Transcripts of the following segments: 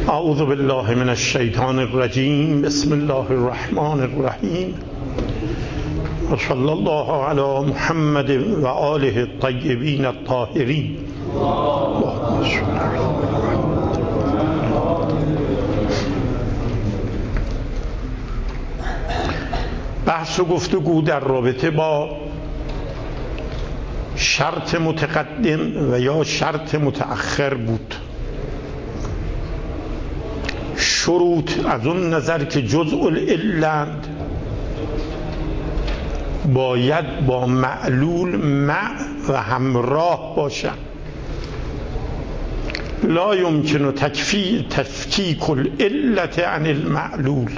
اعوذ بالله من الشیطان الرجیم. بسم الله الرحمن الرحیم. و صلی الله علی محمد و آله الطیبین الطاهرین. بحث و گفتگو در رابطه با شرط متقدم و یا شرط متأخر بود. شروط از اون نظر که جزء العلند باید با معلول مع و همراه باشند. لا یمکن تفکیک العلت عن المعلول.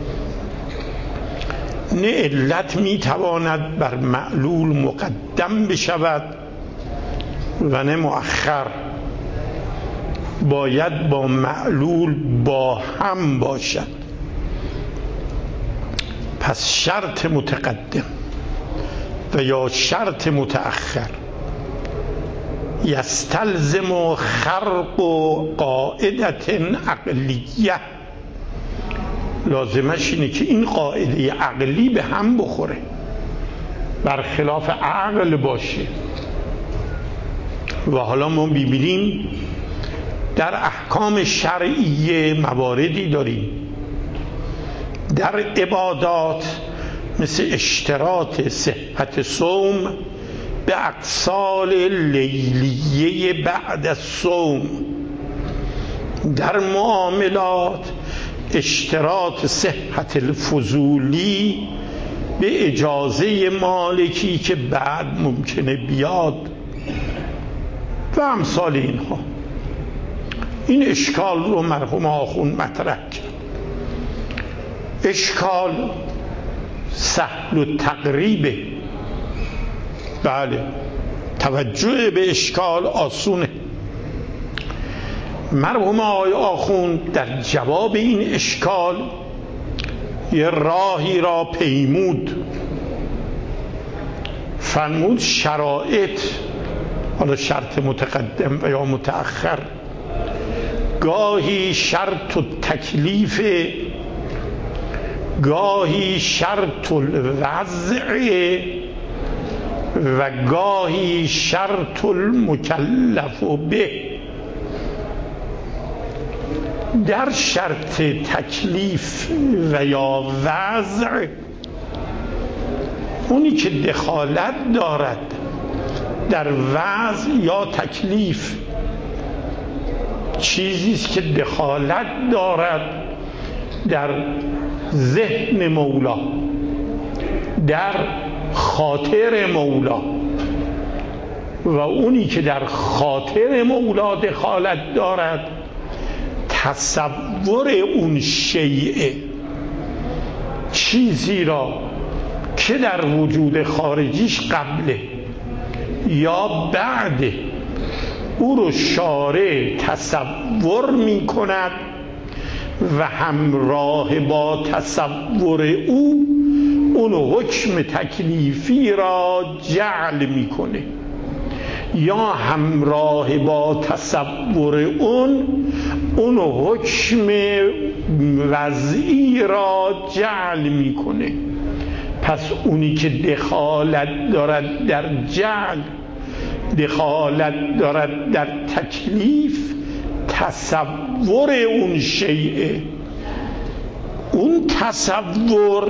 نه علت میتواند بر معلول مقدم بشود و نه مؤخر، باید با معلول با هم باشد. پس شرط متقدم و یا شرط متأخر یستلزم خرق قاعده عقلیه. لازمش اینه که این قاعده عقلی به هم بخوره، برخلاف عقل باشه. و حالا ما ببینیم در احکام شرعیه مواردی داریم در عبادات مثل اشتراط صحت صوم به اقصال لیلیه بعد الصوم، در معاملات اشتراط صحت الفضولی به اجازه مالکی که بعد ممکنه بیاد و امثال اینها. این اشکال رو مرحوم آخوند مطرح کرد. اشکال سهل التقریبه. بله، توجه به اشکال آسونه. مرحوم آقای آخوند در جواب این اشکال یه راهی را پیمود. فرمود شرایط، حالا شرط متقدم و یا متأخر، گاهی شرط التکلیف، گاهی شرط الوضع و گاهی شرط المکلف به. در شرط تکلیف و یا وضع، اونی که دخالت دارد در وضع یا تکلیف چیزیست که دخالت دارد در ذهن مولا، در خاطر مولا. و اونی که در خاطر مولا دخالت دارد تصور اون شیء، چیزی را که در وجود خارجیش قبله یا بعده، او رو شارع تصور می کند و همراه با تصور او اون حکم تکلیفی را جعل میکنه، یا همراه با تصور اون حکم وضعی را جعل میکنه. پس اونی که دخالت دارد در جعل، دخالت دارد در تکلیف، تصور اون شیء، اون تصور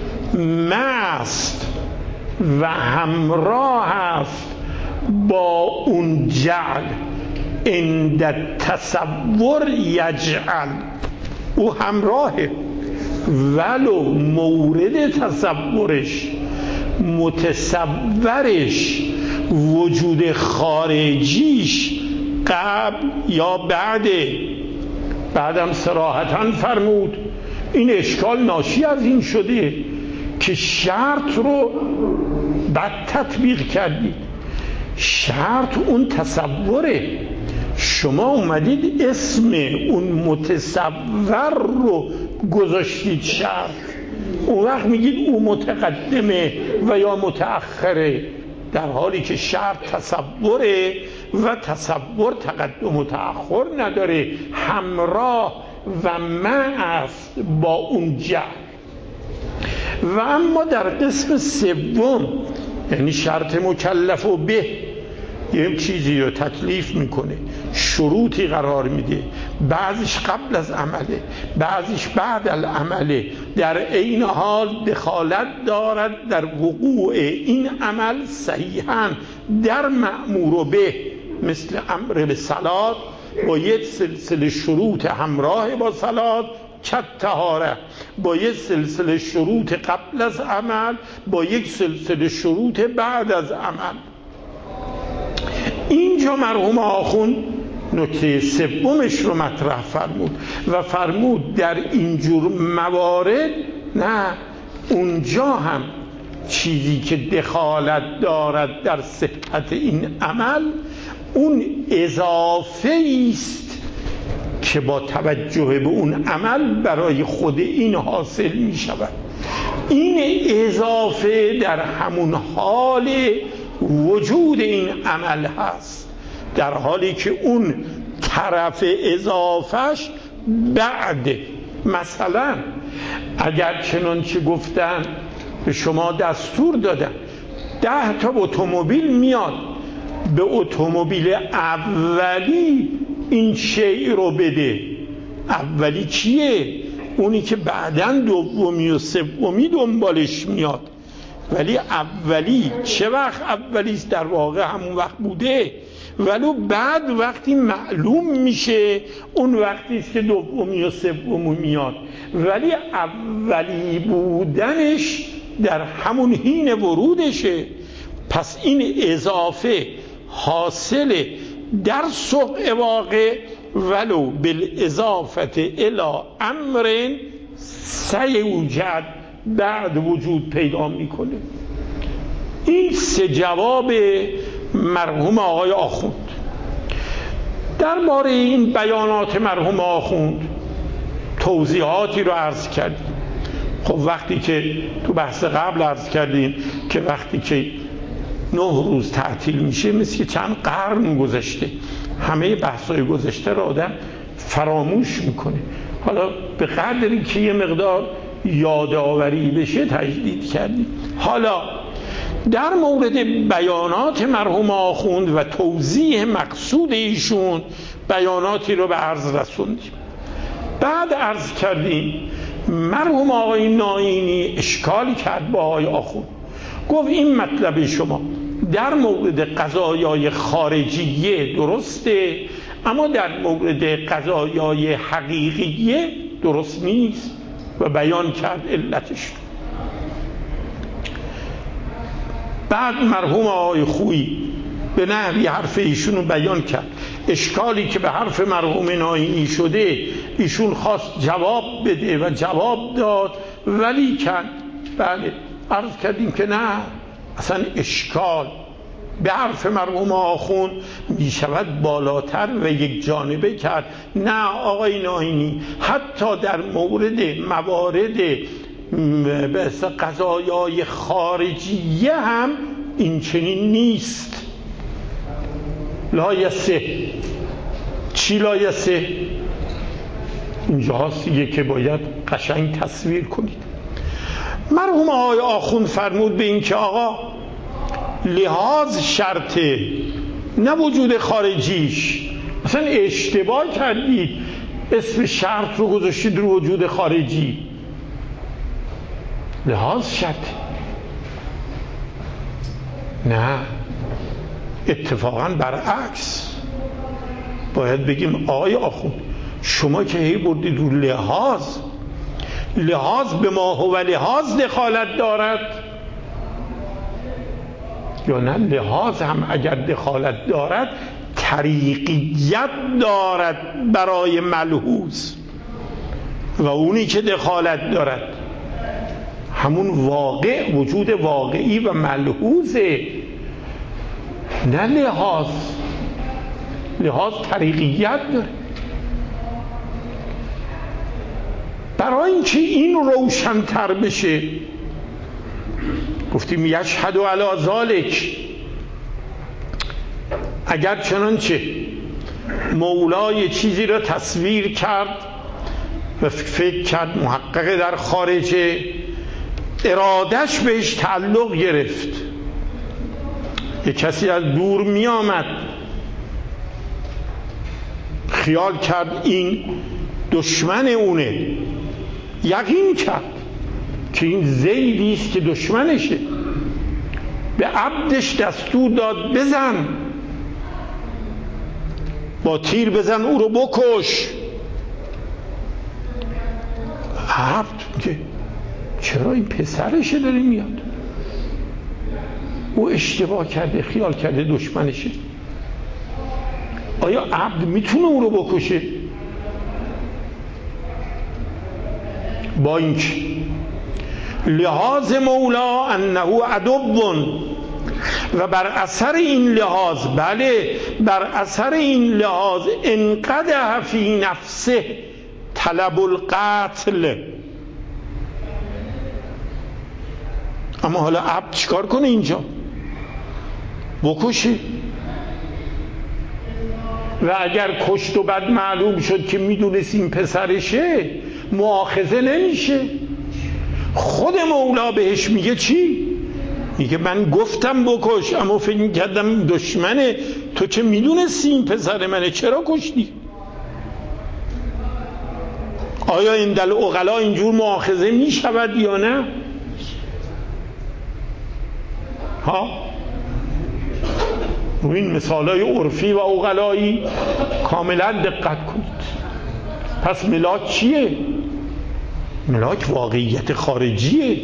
مست و همراه است با اون جعل. عند تصور یجعل، او همراهه، ولو مورد تصورش، متصورش، وجود خارجیش قبل یا بعدم صراحتاً فرمود این اشکال ناشی از این شده که شرط رو بد تطبیق کردید. شرط اون تصوره، شما اومدید اسم اون متصور رو گذاشتید شرط، اون وقت میگید او متقدمه و یا متأخره، در حالی که شرط تصوره و تصور تقدم و تأخر نداره، همراه و مع است با اون جهل. و اما در قسم سوم، یعنی شرط مکلف و به، یه چیزی رو تکلیف میکنه، شروطی قرار میده، بعضیش قبل از عمله، بعضیش بعد العمله، در عین حال دخالت دارد در وقوع این عمل صحیحاً در مأمور به، مثل امر به صلات با یک سلسله شروط همراه با صلات، طهاره با یک سلسله شروط قبل از عمل، با یک سلسله شروط بعد از عمل. اینجا مرحوم آخوند نکته سومش رو مطرح فرمود و فرمود در اینجور موارد نه، اونجا هم چیزی که دخالت دارد در صحت این عمل اون اضافه است که با توجه به اون عمل برای خود این حاصل می شود. این اضافه در همون حال وجود این عمل هست، در حالی که اون طرف اضافهش بعد. مثلا اگر چنانچه گفتن به شما دستور دادن 10 تا اتومبیل میاد، به اتومبیل اولی این شیء رو بده. اولی کیه؟ اونی که بعداً دومی و سومی دنبالش میاد. ولی اولی چه وقت اولیست؟ در واقع همون وقت بوده، ولو بعد وقتی معلوم میشه اون وقتیست که دومی و سومی میاد، ولی اولی بودنش در همون حین ورودشه. پس این اضافه حاصل در سوق واقع ولو بالاضافت الی امر سیوجد بعد وجود پیدا میکنه. این 3 جواب مرحوم آقای آخوند. درباره این بیانات مرحوم آخوند توضیحاتی رو عرض کردیم. خب وقتی که تو بحث قبل عرض کردیم که وقتی که 9 روز تعطیل میشه مثل که چند قرن گذشته، همه بحث‌های گذشته رو آدم فراموش میکنه. حالا به قدری که یه مقدار یادآوری بشه تجدید کردیم. حالا در مورد بیانات مرحوم آخوند و توضیح مقصود ایشون بیاناتی رو به عرض رسوندیم. بعد عرض کردیم مرحوم آقای ناینی اشکالی کرد با آقای آخوند، گفت این مطلب شما در مورد قضایای خارجیه درسته، اما در مورد قضایای حقیقیه درست نیست و بیان کرد علتش. بعد مرحوم آقای خویی به نحوی حرف ایشون رو بیان کرد. اشکالی که به حرف مرحوم ناینی شده ایشون خواست جواب بده و جواب داد، ولی بله عرض کردیم که نه، اصلا اشکال به حرف مرحوم آخوند می شود بالاتر و یک جانبه کرد. نه آقای ناینی، حتی در موارد قضایای خارجیه هم این چنین نیست. لایسه چی لایسه؟ اینجا هستیه که باید قشنگ تصویر کنید. مرحوم آقای آخوند فرمود به این که آقا لحاظ شرطه نه وجود خارجیش. مثلا اشتباه کردید، اسم شرط رو گذاشتید رو وجود خارجی. لحاظ شرطه نه، اتفاقا برعکس. باید بگیم آقای آخوند شما که هی بردید رو لحاظ به ما هو لحاظ دخالت دارد، یا نه لحاظ هم اگر دخالت دارد طریقیت دارد برای ملحوظ، و اونی که دخالت دارد همون واقع، وجود واقعی و ملحوظه، نه لحاظ طریقیت داره. برای اینکه این روشن‌تر بشه گفتیم یشهد علی ذالک، اگر چنانچه مولای چیزی را تصویر کرد و فکر کرد محقق در خارجه، ارادش بهش تعلق گرفت. یه کسی از دور می آمد، خیال کرد این دشمن اونه، یقین کرد که این زیدی است که دشمنشه، به عبدش دستور داد بزن، با تیر بزن او رو بکش. عبد که چرا این پسرشه داره میاد؟ او اشتباه کرده، خیال کرده دشمنشه. آیا عبد میتونه او رو بکشه؟ با اینکه لحاظ مولا انه عدو و بر اثر این لحاظ، بله بر اثر این لحاظ انقدح فی نفسه طلب القتل. اما حالا عبد چیکار کنه اینجا؟ بکشه. و اگر کشت و بعد معلوم شد که میدونست این پسرشه، مؤاخذه نمیشه. خود مولا بهش میگه چی؟ میگه من گفتم بکش، اما فکر کردم دشمنه، تو چه میدونستی این پسر منه، چرا کشتی؟ آیا این دل عقلا اینجور مؤاخذه میشود یا نه؟ ها؟ رو این مثالای عرفی و عقلایی کاملا دقت کنید. پس ملاک چیه؟ ملاک واقعیت خارجیه.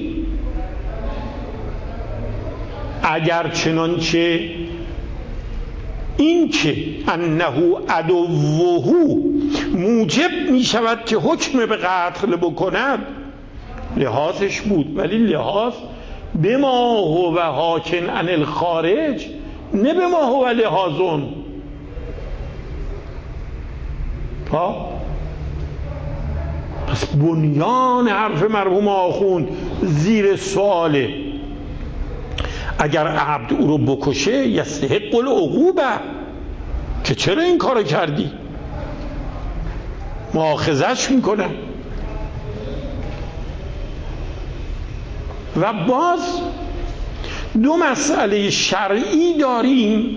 اگر چنانچه این که انه عدوه موجب می شود که حکم به قتل بکند، لحاظش بود، ولی لحاظ به ما هو حاکن عن الخارج، نه به ما هو لحاظون. پس بنیان حرف مرحوم آخوند زیر سواله. اگر عبد او رو بکشه یستحق العقوبه، که چرا این کارو کردی، مؤاخذش میکنه. و باز دو مسئله شرعی داریم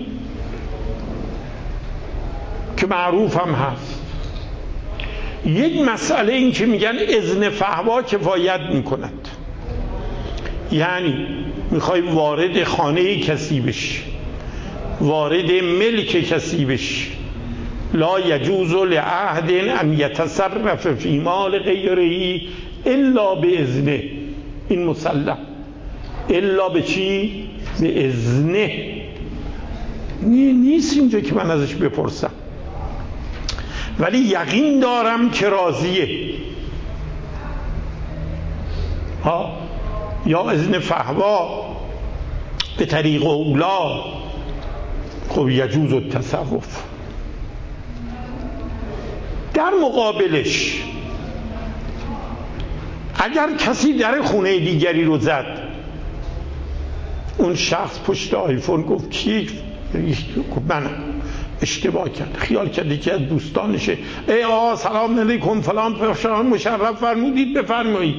که معروف هم هست. یک مسئله این که میگن اذن فحوا کفایت میکند، یعنی میخوای وارد خانه کسی بشی، وارد ملک کسی بشی، لا یجوز لعهد ان یتصرف فی مال غیره الا باذنه. این مسلم. الا به چی؟ به اذنه. نیست اینجا که من ازش بپرسم، ولی یقین دارم که راضیه. یا اذن فحوا به طریق اولا، خب یجوز التصرف. در مقابلش اگر کسی در خونه دیگری رو زد، اون شخص پشت آیفون گفت کی؟ من اشتباه کرد، خیال کرد که از دوستانشه، ای آقا سلام علیکم فلان مشرف فرمودید بفرمایید.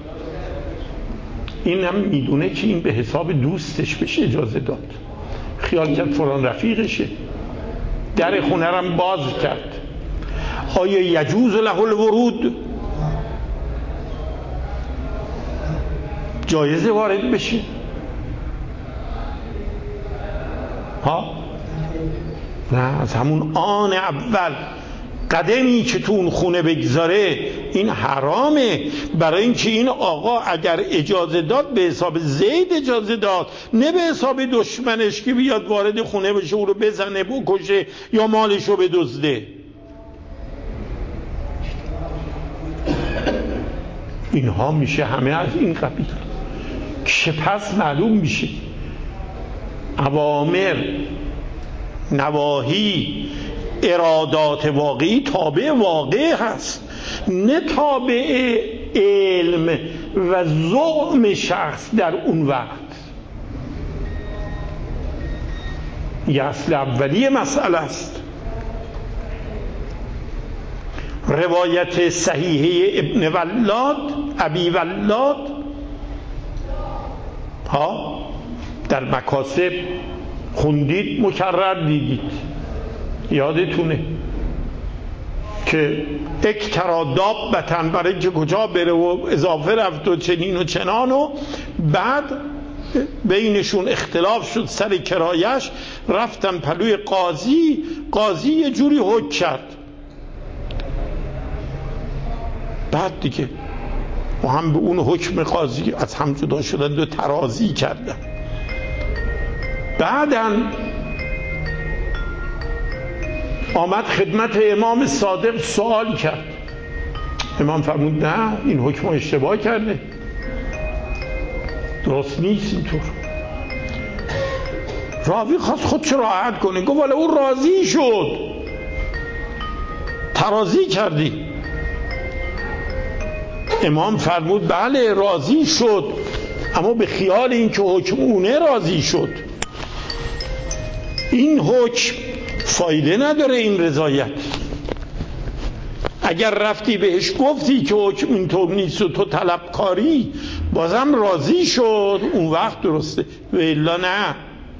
این هم میدونه که این به حساب دوستش بشه اجازه داد، خیال کرد فلان رفیقشه، در خونه رم باز کرد. آیا یجوز له الورود؟ جایزه وارد بشه؟ نه، از همون آن اول قدمی که تو اون خونه بگذاره این حرامه. برای اینکه این آقا اگر اجازه داد به حساب زید اجازه داد، نه به حساب دشمنش که بیاد وارد خونه بشه او رو بزنه بکشه یا مالش رو بدزده. اینها میشه همه از این قبیل که پس معلوم میشه اوامر، نواهی، ارادات واقعی تابع واقع هست، نه تابع علم و زعم شخص در اون وقت. یه اصل اولیه مسئله است. روایت صحیحه ابن ولاد ابی ولاد در مکاسب خوندید، مکرر دیدید، یادتونه که اکترا دابتن، برای که کجا بره و اضافه رفت و چنین و چنان، و بعد بینشون اختلاف شد سر کرایش، رفتن پلوی قاضی یه جوری حکم کرد. بعد دیگه و هم به اون حکم قاضی از هم جدا شدند و ترازی کردن. بعداً آمد خدمت امام صادق سوال کرد. امام فرمود نه، این حکم اشتباه کرده، درست نیست اینطور. راوی خواست خودش راحت کنه، گفت ولی اون راضی شد، ترازی کردی. امام فرمود بله راضی شد، اما به خیال این که حکم اونه راضی شد. این حکم فایده نداره، این رضایت. اگر رفتی بهش گفتی که حکم اینطور نیست و تو طلبکاری، بازم راضی شد، اون وقت درسته، و الا نه.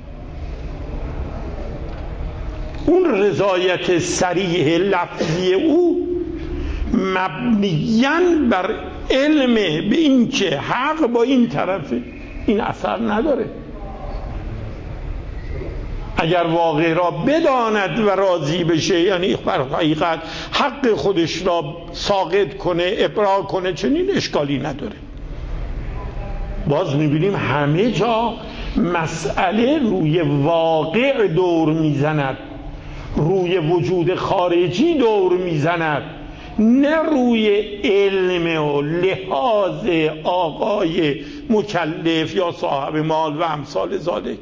اون رضایت صریح لفظی او مبنیاً بر علم به این که حق با این طرفه، این اثر نداره. اگر واقع را بداند و راضی بشه، یعنی بر حقیقت حق خودش را ساقط کنه، ابراء کنه، چنین اشکالی نداره. باز میبینیم همه جا مسئله روی واقع دور میزند، روی وجود خارجی دور میزند، نه روی علم و لحاظ آقای مکلف یا صاحب مال و امثال ذالک.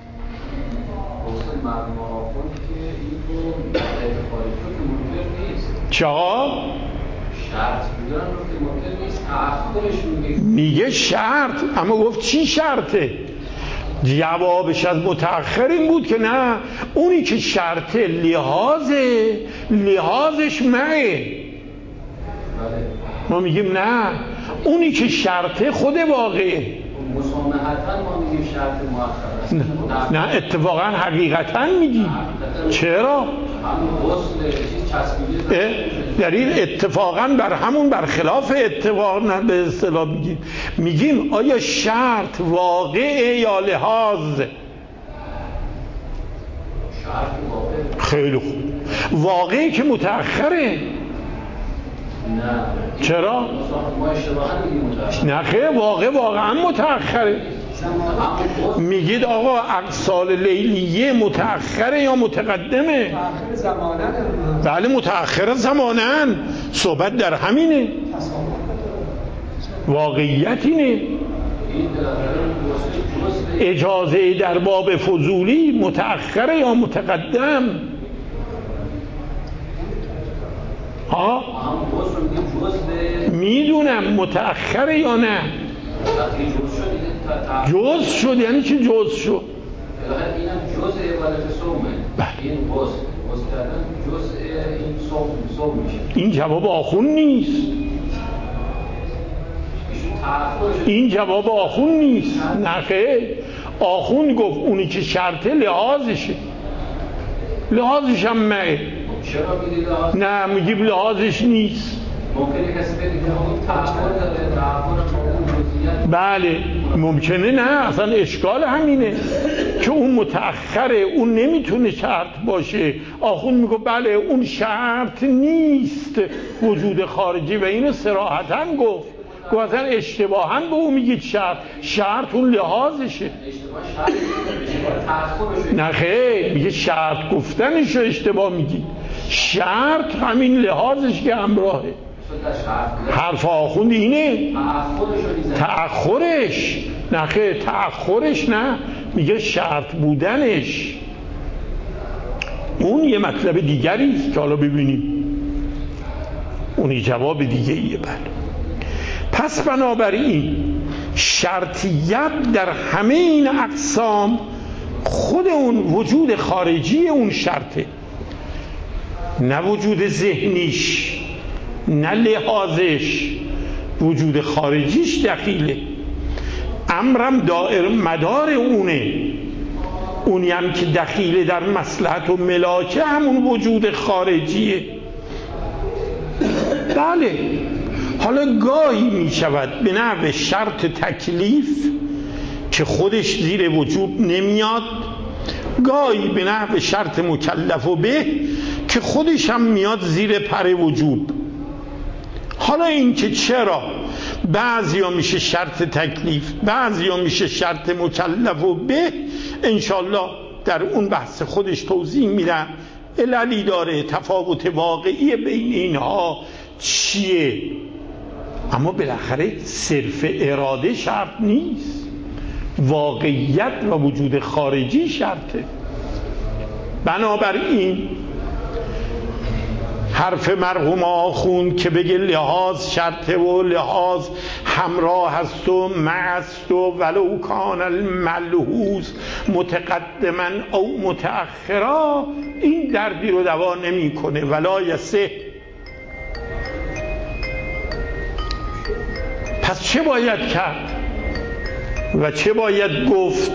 چرا؟ شرط میدونن که ممکن نیست تأخرش میگه شرط، اما گفت چی شرطه؟ جوابش از متأخر این بود که نه، اونی که شرطه لحاظش معه. ما میگیم نه، اونی که شرطه خود واقعه. مسامحتاً ما میگیم شرط مؤخر است. نه اتفاقا حقیقتاً میگیم. چرا؟ دلیل اتفاقاً بر همون برخلاف اتفاق نه به اصطلاح میگیم آیا شرط واقعه یا لحاظ؟ خیلی خوب. واقعی که متأخره. نه. چرا؟ ما اشتباهاً میگیم متأخر. نه خیلی واقعا متأخره. میگید آقا اقصال لیلیه متأخره یا متقدمه؟ متأخر زمانن. بله متأخر زمانن. صحبت در همینه، واقعیت اینه. اجازه در باب فضولی متأخره یا متقدم؟ ها؟ میدونم متأخره یا نه. جز شد یعنی چی جز شد؟ اینم جز عبادت صومه. این جز کردن جز این صوم میشه. این جواب آخون نیست. این جواب آخون نیست. نه خیر، آخون گفت اونی که شرطه لحاظشه، لحاظش هم معه. چرا میگی لحاظ؟ نه میگیم لحاظش نیست. ممکنه کسی بگه اون تعهد داره، تعهد بله ممکنه. نه اصلا اشکال همینه که اون متأخره، اون نمیتونه شرط باشه. آخون میگه بله اون شرط نیست وجود خارجی، و اینو صراحتاً گفت اصلا اشتباهاً به اون میگید شرط اون لحاظشه. نه خیر، میگه شرط گفتنشو اشتباه میگید، شرط همین لحاظش که همراهه. حرف آخوند اینه تأخرش. نه خیر، تأخرش نه، میگه شرط بودنش. اون یه مطلب دیگری است که حالا ببینیم، اونی جواب دیگه ایه. بله. پس بنابراین شرطیت در همه این اقسام خود اون وجود خارجی اون شرطه، نه وجود ذهنیش، نه لحاظش، وجود خارجیش دخیله. امرم دائر مدار اونه، اونی هم که دخیله در مصلحت و ملاکه همون وجود خارجیه. بله، حالا گاهی می شود به نحو شرط تکلیف که خودش زیر وجود نمیاد، گاهی به نحو شرط مکلف و به که خودش هم میاد زیر پر وجود. حالا این که چرا بعضیا میشه شرط تکلیف، بعضیا میشه شرط مکلف و به، انشالله در اون بحث خودش توضیح میدم. عللی داره، تفاوت واقعی بین اینها چیه، اما بالاخره صرف اراده شرط نیست، واقعیت و وجود خارجی شرطه. بنابراین حرف مرحوم آخوند که بگه لحاظ شرطه و لحاظ همراه هست و معست و ولو کان الملحوظ متقدما او متأخرا، این دردی رو دوا نمیکنه. ولا یصح. پس چه باید کرد و چه باید گفت؟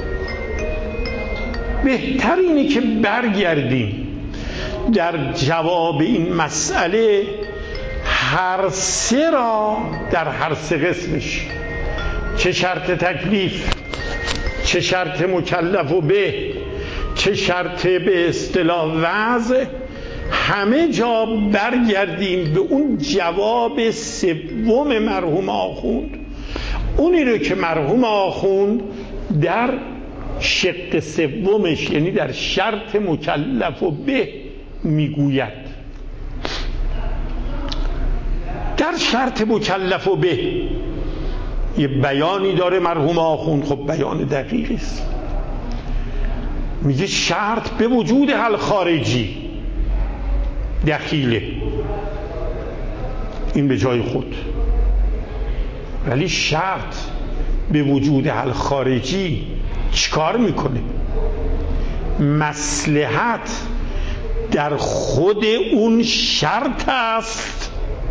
بهتر اینه که برگردیم در جواب این مسئله هر سه را در هر سه قسمش، چه شرط تکلیف، چه شرط مکلف و به، چه شرط به اصطلاح وضع، همه جا برگردیم به اون جواب سوم مرحوم آخوند، اونی رو که مرحوم آخوند در شق سومش، یعنی در شرط مکلف و به میگوید. در شرط مکلف و به یه بیانی داره مرحوم آخوند، خب بیان دقیقی است. میگه شرط به وجود حل خارجی دخیله، این به جای خود، ولی شرط به وجود حل خارجی چیکار میکنه؟ مصلحت در خود اون شرط است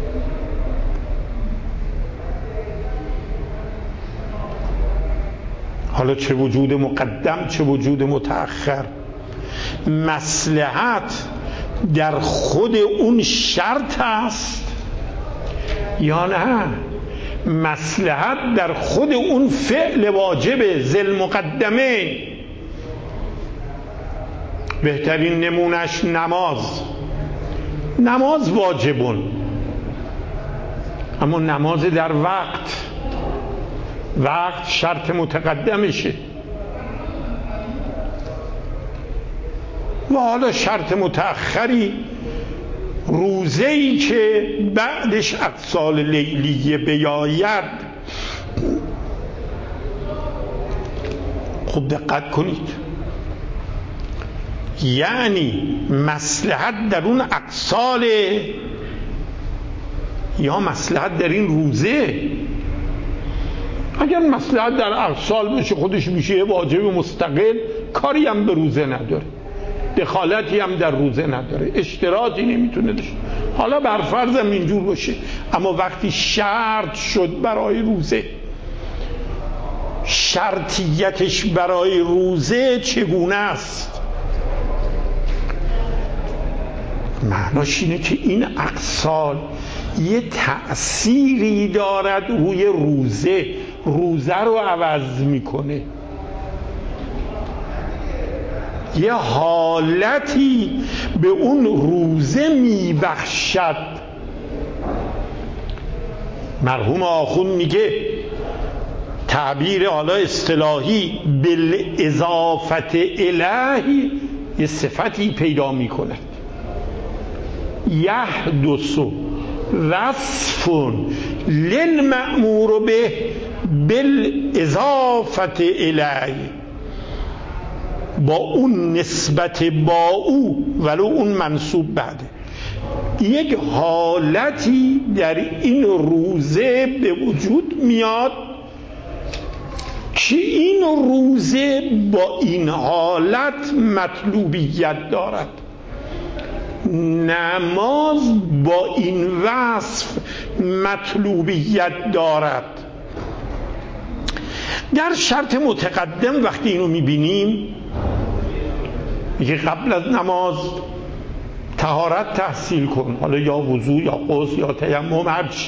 حالا چه وجود مقدم چه وجود متأخر، مصلحت در خود اون شرط است یا نه مصلحت در خود اون فعل واجب ذل مقدمه؟ بهترین نمونش نماز واجبون، اما نماز در وقت شرط متقدمشه، و حالا شرط متأخری روزه‌ای که بعدش اقصال لیلیه بیاید. خوب دقت کنید، یعنی مصلحت در اون اقصال یا مصلحت در این روزه؟ اگر مصلحت در اقصال باشه خودش میشه واجب مستقل، کاری هم به روزه نداره، دخالتی هم در روزه نداره، اشتراطی نمیتونه داشته، حالا بر فرضم اینجور باشه. اما وقتی شرط شد برای روزه، شرطیتش برای روزه چگونه است؟ معناش اینه که این اقصال یه تأثیری دارد روی روزه رو عوض میکنه، یه حالتی به اون روزه میبخشد. مرحوم آخوند میگه تعبیر حالا اصطلاحی بالاضافت الیه یه صفتی پیدا میکنه، یحدث وصف للمأمور به بالاضافت الیه، با اون نسبت با او ولو اون منصوب بعده، یک حالتی در این روزه به وجود میاد که این روزه با این حالت مطلوبیت دارد، نماز با این وصف مطلوبیت دارد. در شرط متقدم وقتی اینو میبینیم میگه قبل از نماز طهارت تحصیل کن، حالا یا وضو یا غسل یا تیمم هرچی.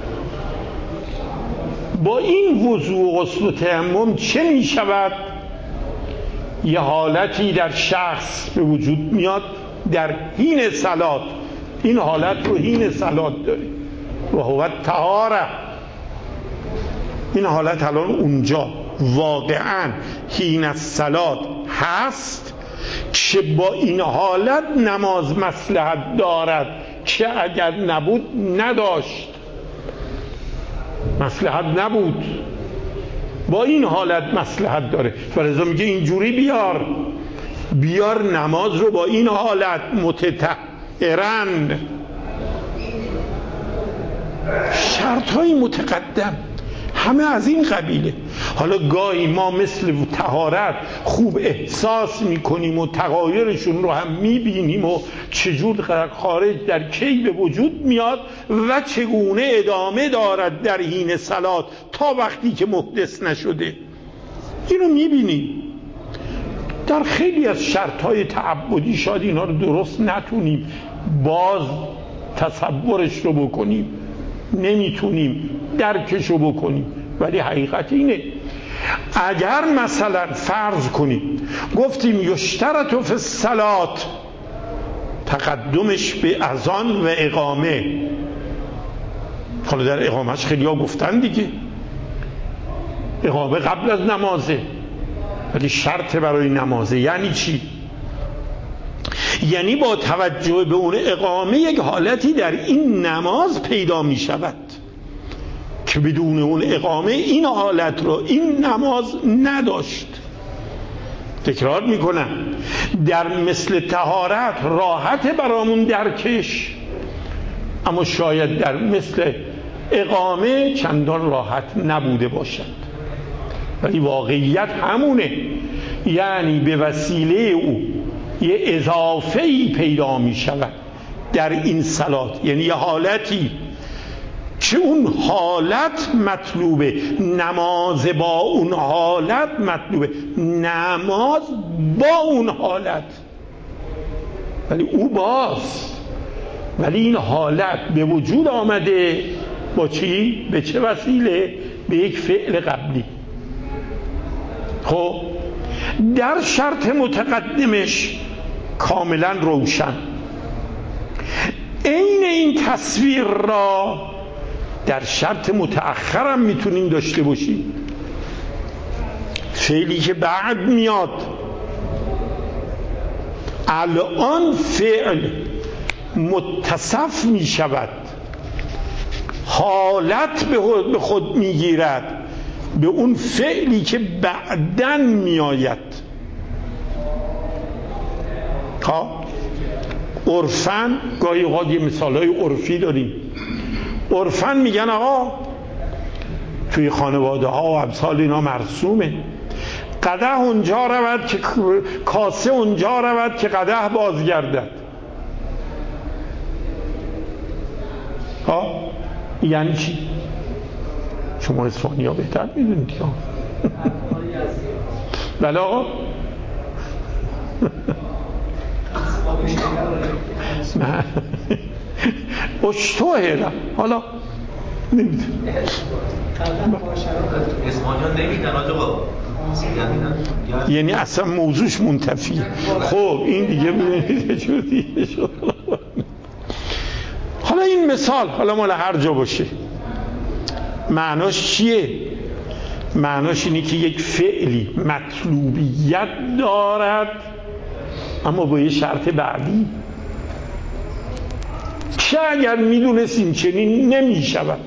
با این وضو و غسل و تیمم چه می شود؟ یه حالتی در شخص به وجود میاد در حین صلات، این حالت رو حین صلات داره و هو طهاره. این حالت الان اونجا واقعا حین الصلات هست که با این حالت نماز مصلحت دارد، که اگر نبود نداشت، مصلحت نبود، با این حالت مصلحت داره. فلذا میگه اینجوری بیار نماز رو با این حالت متطهرن. شرط های متقدم همه از این قبیله. حالا گاهی ما مثل طهارت خوب احساس میکنیم و تغایرشون رو هم میبینیم و چجور خارج در کی به وجود میاد و چگونه ادامه دارد در حین صلات تا وقتی که محدث نشده، اینو میبینیم. در خیلی از شرطهای تعبدی شاید اینا رو درست نتونیم باز تصورش رو بکنیم، نمیتونیم درکش رو بکنیم، ولی حقیقت اینه. اگر مثلا فرض کنیم گفتیم یشترط فی الصلات، تقدمش به اذان و اقامه، حالا در اقامهش خیلی ها گفتن دیگه اقامه قبل از نمازه، ولی شرط برای نمازه. یعنی چی؟ یعنی با توجه به اون اقامه یک حالتی در این نماز پیدا می شود که بدون اون اقامه این حالت رو این نماز نداشت. تکرار میکنم، در مثل طهارت راحت برامون درکش، اما شاید در مثل اقامه چندان راحت نبوده باشد، ولی واقعیت همونه. یعنی به وسیله او یه اضافه‌ای پیدا می شود در این صلات، یعنی یه حالتی که اون حالت مطلوبه، نماز با اون حالت مطلوبه، نماز با اون حالت، ولی او باز، ولی این حالت به وجود آمده با چی؟ به چه وسیله؟ به یک فعل قبلی. خب در شرط متقدمش کاملا روشن. عین این تصویر را در شرط متأخرم میتونیم داشته باشیم. فعلی که بعد میاد، الان فعل متصف می شود، حالت به خود میگیرد به اون فعلی که بعدن میآید. عرفاً گاهی اوقات یه مثالای عرفی داریم. عرفاً میگن آقا توی خانواده ها و امثال اینا مرسومه قدح اونجا رود که کاسه اونجا رود که قدح بازگردد. یعنی چی؟ شما اصفهانی ها بهتر میدونید ها. بله آقا نه اشتوهرم حالا نمیدونم اسمانی نمیدن آقا، یعنی اصلا موضوعش منتفیه. خب این دیگه ببینید چه دیگه شد. حالا این مثال حالا مال هر جا باشه معناش چیه؟ معناش اینه که یک فعلی مطلوبیت دارد اما با یه شرط بعدی که اگر میدونستیم چنین نمی شود،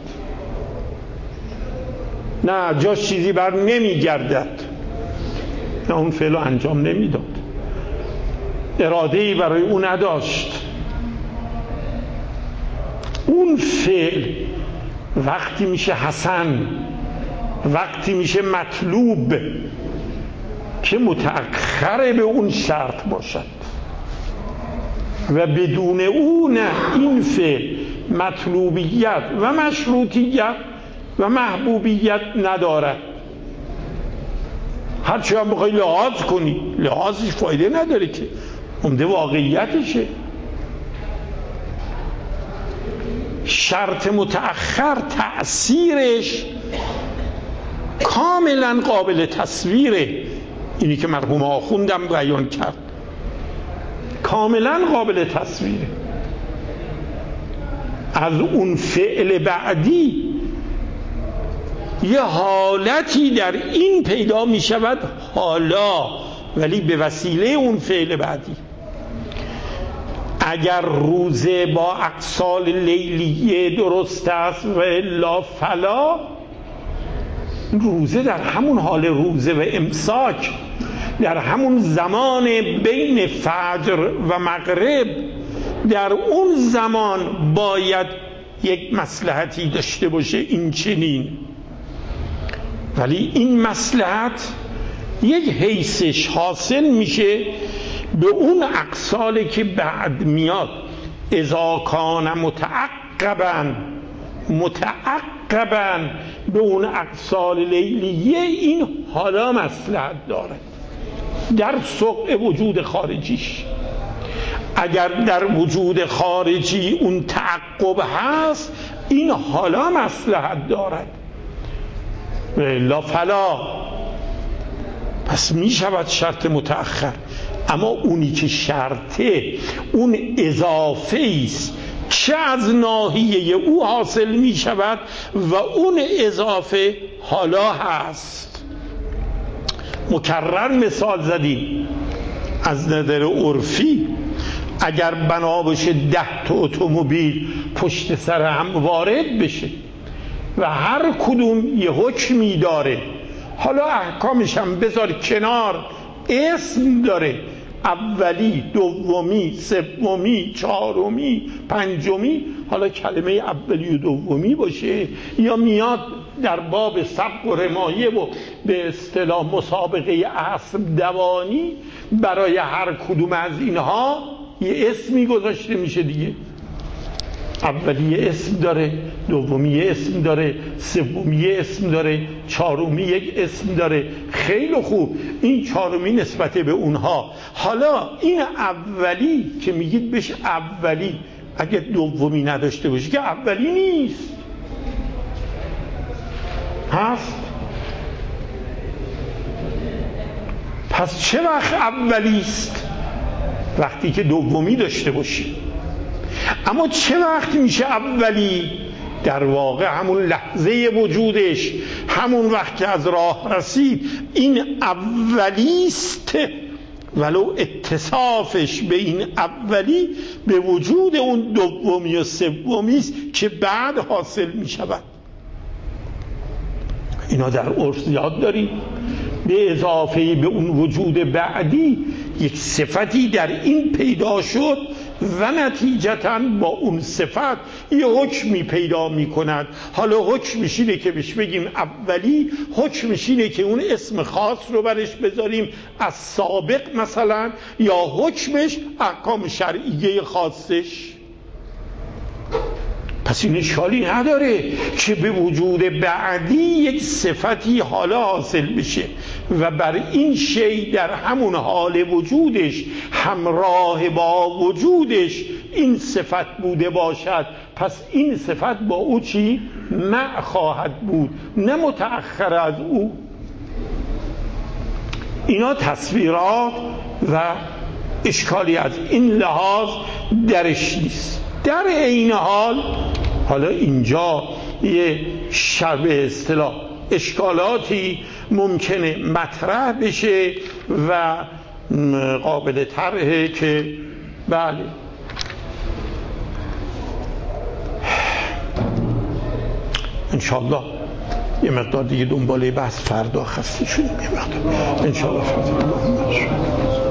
نه جاش چیزی بر نمی گردد، نه اون فعل انجام نمیداد، اراده‌ای برای اون نداشت. اون فعل وقتی میشه حسن، وقتی میشه مطلوب که متأخر به اون شرط باشد و بدون اون این فعل مطلوبیت و مشروطیت و محبوبیت ندارد. هرچی هم بخوای لحاظ کنی لحاظش فایده نداره که، عمده واقعیتشه. شرط متأخر تأثیرش کاملا قابل تصویره، اینی که مرحوم آخوندم بیان کرد کاملا قابل تصویره. از اون فعل بعدی یه حالتی در این پیدا می شود حالا، ولی به وسیله اون فعل بعدی. اگر روزه با اقصال لیلیه درست است و الا فلا، روزه در همون حال روزه و امساک، در همون زمان بین فجر و مغرب، در اون زمان باید یک مصلحتی داشته باشه این چنین. ولی این مصلحت یک حیثش حاصل میشه به اون اقصالی که بعد میاد. اذا کان متعقبا به اون اقصال لیلیه، این حالا مصلحت داره در سقع وجود خارجیش. اگر در وجود خارجی اون تعقب هست، این حالا مصلحت دارد لا فلا، پس می شود شرط متأخر. اما اونی که شرطه اون اضافه است چه از ناحیه او حاصل می شود و اون اضافه حالا هست. مکرر مثال زدیم از نظر عرفی. اگر بنا بشه 10 تا اتومبیل پشت سر هم وارد بشه و هر کدوم یه حکمی داره، حالا احکامش هم بذار کنار، اسم داره، اولی، دومی، سومی، چهارمی، پنجمی، حالا کلمه اولی و دومی باشه، یا میاد در باب سبق و رمایه و به اصطلاح مسابقه اسب دوانی، برای هر کدوم از اینها یه اسمی گذاشته میشه دیگه. اولی اسم داره، دومی اسم داره، سومی اسم داره، چهارمی یک اسم داره. خیلی خوب، این چهارمی نسبت به اونها. حالا این اولی که میگید بهش اولی، اگه دومی نداشته باشه که اولی نیست، هست. پس چه وقت اولی است؟ وقتی که دومی داشته باشه. اما چه وقت میشه اولی؟ در واقع همون لحظه وجودش، همون وقت که از راه رسید، این اولیست، ولو اتصافش به این اولی به وجود اون دومی و سومی است که بعد حاصل میشود. اینا در عرف زیاد داریم. به اضافه به اون وجود بعدی یک صفتی در این پیدا شد و نتیجتاً با اون صفت یه حکمی پیدا می کند. حالا حکمش اینه که بهش بگیم اولی، حکمش اینه که اون اسم خاص رو برش بذاریم از سابق مثلا، یا حکمش احکام شرعیه خاصش. پس این اشکالی نداره که به وجود بعدی یک صفتی حالا حاصل بشه و بر این شی در همون حال وجودش همراه با وجودش این صفت بوده باشد. پس این صفت با او چی؟ مع خواهد بود، نه متأخر از او. اینا تصویرات و اشکالی از این لحاظ درش نیست. در این حال حالا اینجا یه شبه اصطلاح اشکالاتی ممکنه مطرح بشه و قابل طرحه که بله انشاءالله یه مقدار دیگه دنباله بحث فردا خسته شدیم، یه مقدار انشاءالله.